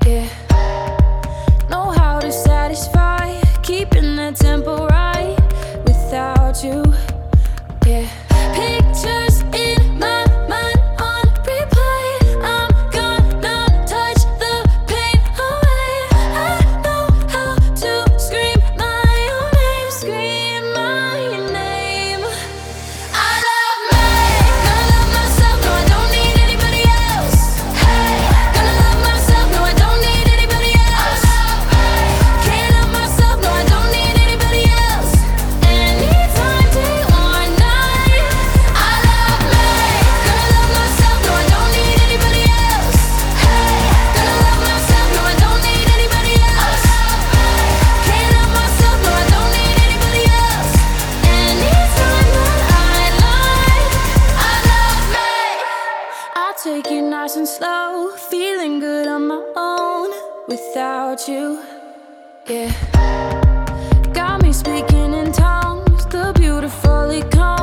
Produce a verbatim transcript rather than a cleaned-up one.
yeah. Know how to satisfy, keeping the tempo right without you, yeah. Pictures in my mind on replay. I'm gonna touch the pain away. I know how to scream my own name, scream my name. I love me, gonna love myself, no I don't need anybody else. Hey, gonna love myself, no I don't need anybody else. I love me, can't love myself, no I don't need anybody else. Anytime, day or night. I love me, gonna love myself, no I don't need anybody else. Hey, gonna love myself, no I don't need anybody else. I love me, can't love myself, no I don't need anybody else. Anytime that I like, I love me. I'll take it nice and slow, feeling good on my own without you, yeah. Got me speaking in tongues, the beautiful econ.